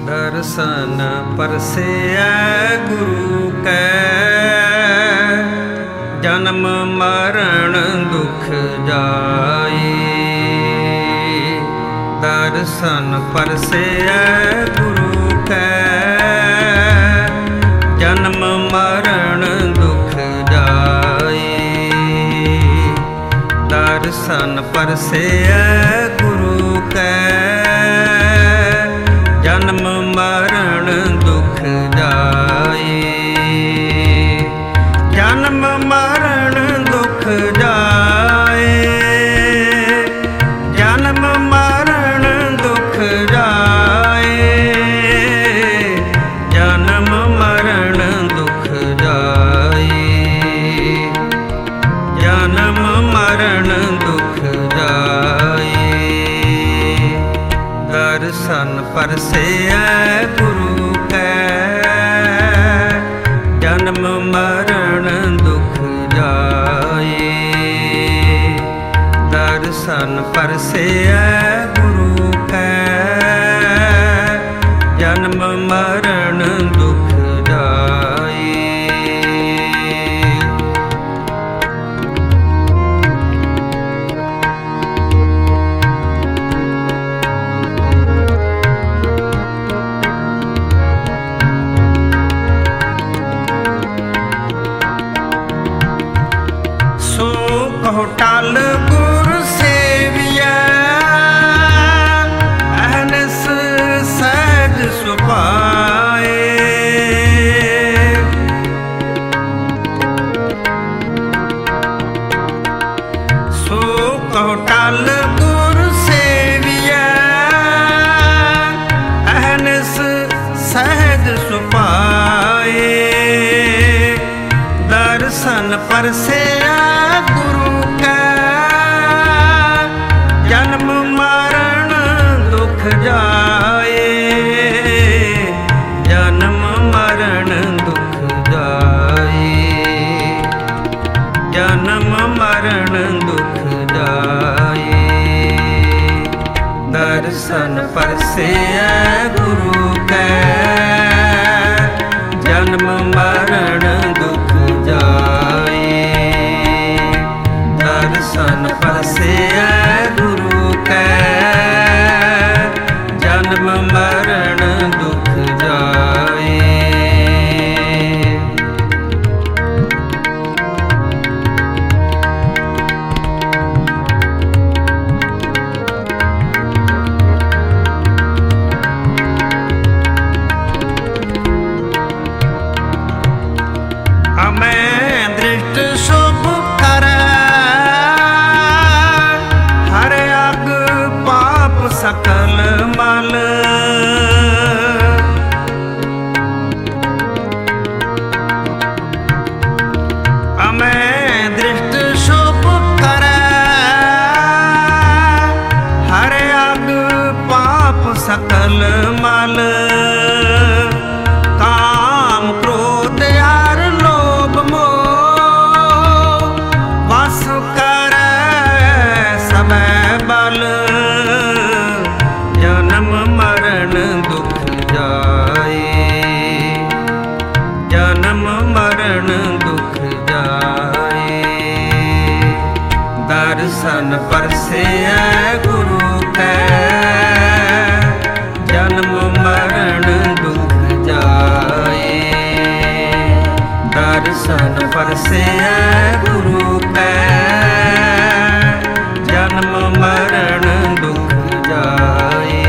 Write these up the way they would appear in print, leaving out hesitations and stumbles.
दर्शन Persia गुरु कै, जन्म मरण दुख जाई। दर्शन परसिया गुरु कै, जन्म मरण दुख जाई। दर्शन परसिया गुरु कै, जन्म मरण दुख जाई। जन्म मरण दुख जाए, जन्म मरण दुख जाए। जन्म मरण दुख जाए, जन्म मरण दुख जाए। दर्शन परसिया गुरु कै, जन्म मरण दुख जाए। दर्शन परसिया गुरु कै, जन्म मरण दुख जाए। टल गुर सेविया, अहनस सहज सुभाए। सो कहो टल गुर सेविया, अहनस सहज सुभाए। दर्शन परसिया गुरु कै, जन्म मरण दुख जाए। जन्म मरण दुख जाए, जन्म मरण दुख जाए। दर्शन परसिया गुरु कै, जन्म मरण दुख जाए। दर्शन परसिया गुरु कै, जन्म मरण दुख जाए। हमें दृष्ट शुभ करे, हर अग पाप सकल मल। हमें दृष्ट शुभ करे, हर अग पाप सकल मल। काम क्रोध यार लोभ मोह, वस करे सबे बल। जन्म मरण दुख जाए, जन्म मरण दुख जाए। दर्शन परसिया गुरु कै, जन्म मरण दुख जाए। दर्शन परसिया गुरु कै, जन्म मरण दुख जाए।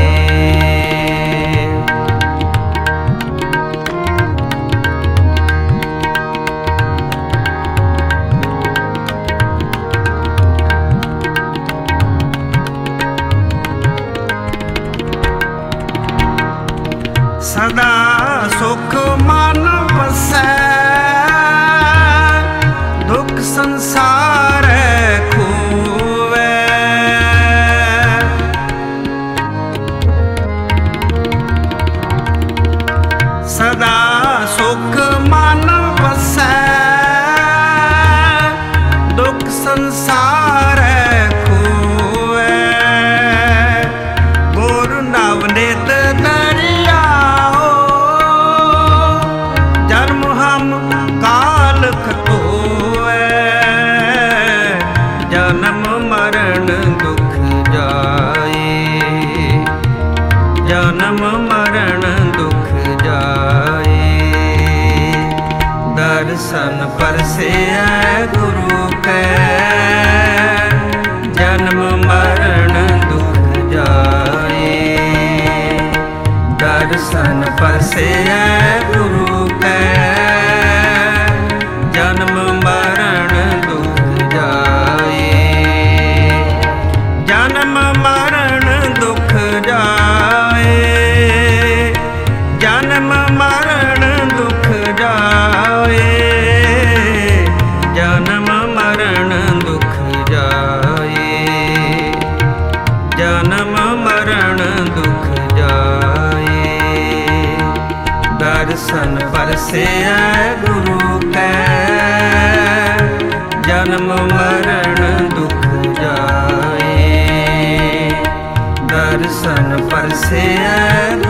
सदा सुख मन बसै, दुख संसार खोवै। सदा सुख मन बसै, दुख संसार खोवै। गुर नवनीत दरिया दर्शन परसे गुरु कै जन्म मरण दुख जाए जन्म मरण दुख जाए जन्म मरण दुख जाए जन्म मरण दुख जाए जन्म मरण दुख जाए दर्शन परसे गुरु कै जन्म मरण दुख जाए दर्शन परसे